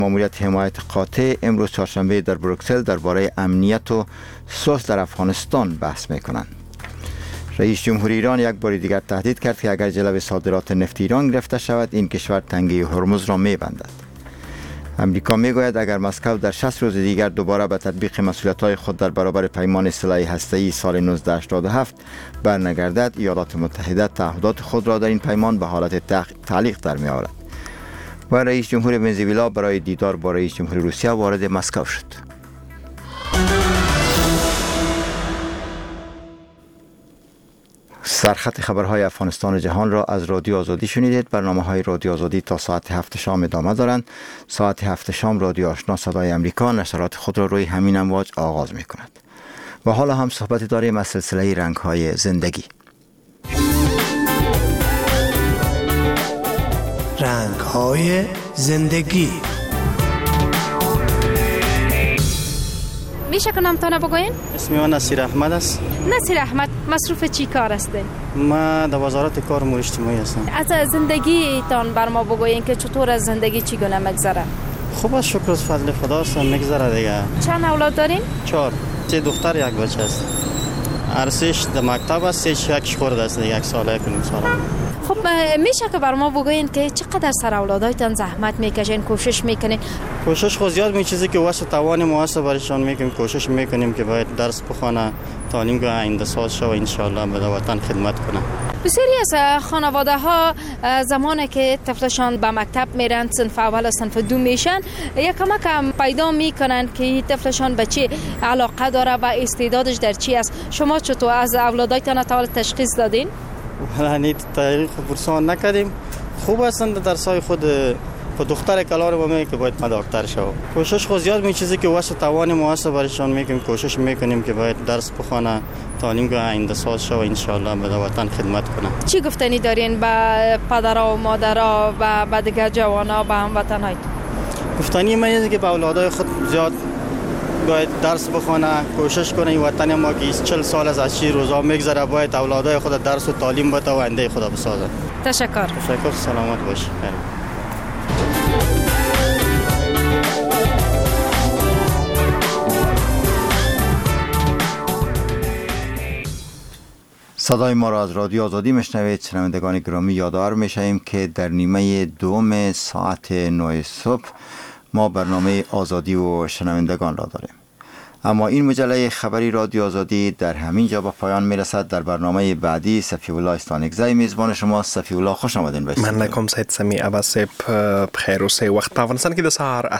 ماموریت حمایت قاطع امروز چهارشنبه در بروکسل درباره امنیت و صلح در افغانستان بحث می‌کنند. رئیس جمهور ایران یک بار دیگر تهدید کرد که اگر جلو صادرات نفت ایران گرفته شود این کشور تنگه هرمز را می‌بندد. امریکا میگوید اگر مسکو در 60 روز دیگر دوباره به تطبیق مسئولیت‌های خود در برابر پیمان سلاح هسته‌ای سال 1987 برنگردد، ایالات متحده تعهدات خود را در این پیمان به حالت تعلیق در می‌آورد. و رئیس جمهور ونزوئلا برای دیدار با رئیس جمهور روسیه وارد مسکو شد. سرخط خبرهای افغانستان و جهان را از رادیو آزادی شنیدید. برنامه‌های رادیو آزادی تا ساعت 7 شام ادامه دارند. ساعت 7 شام رادیو آشنا صدای امریکا نشرات خود را روی همین امواج آغاز می‌کند. و حالا هم صحبت داریم از سلسله رنگ‌های زندگی. رنگ‌های زندگی. میشه که نامتانه بگوین؟ اسم من نصیر احمد است. نصیر احمد، مصروف چی کار هستین؟ ما در وزارت کار امور اجتماعی هستم. از زندگیتان بر ما بگوین که چطور از زندگی چگونه میگذره؟ خوب است، شکر از فضل خدا است، میگذره دیگه. چند اولاد دارین؟ 4. 3 دختر یک بچه است. هر سه‌اش در مکتب است، سه‌اش یک خورده است، 1 ساله 1 ساله. خب میشه که بر ما بگوین که چقدر سر اولادایتان زحمت میکشین، کوشش میکنین؟ کوشش خود زیاد می چیزی که واسه توان ما است برایشان میکنیم، کوشش میکنیم که باید درس بخونه، تعلیم که آینده ساز شه و ان شاء الله به وطن خدمت کنه. بسیاری از خانواده ها زمانی که طفلشان به مکتب میرن، صنف اول و صنف 2 میشن، یک کمک پیدا میکنن که طفلشان به چی علاقه داره و استعدادش در چی است. شما چطور از اولادایتان تا تشخیص دادین؟ ولی تاریخ پرسان نکردیم. خوب هستند درسای خود دختر کلار ما میگه که باید ما دکتر شو. کوشش خود زیاد می چیزی که واسه توان ما است برایشان میکنیم، کوشش میکنیم که باید درس بخونه، تعلیم که آینده ساز شه و ان شاء الله به وطن خدمت کنه. چی گفتنی دارین به پدرها و مادرها و به دیگر جوانا به هموطن‌های؟ گفتنی من اینه که به اولادای خود زیاد باید درس بخونه، کوشش کنه. این وطن ما که 40 سال از چی روزا میگذره، باید اولادای خود درس و تعلیم بده و آینده خدا بسازه. تشکر. سلامت باشی. صدای ما را از رادیو آزادی میشنوید. شنوندگان گرامی، یادآور میشیم که در نیمه دوم ساعت 9 صبح ما برنامه آزادی و شنوندگان را داریم. اما این مجله خبری رادیو آزادی در همین جا به پایان میرسد. در برنامه بعدی صفی الله استانکزی میزبان شما. صفی الله، خوش آمدین. من نکم سید سمی عباس بخیر و سه وقت په افغانستان کې د سهار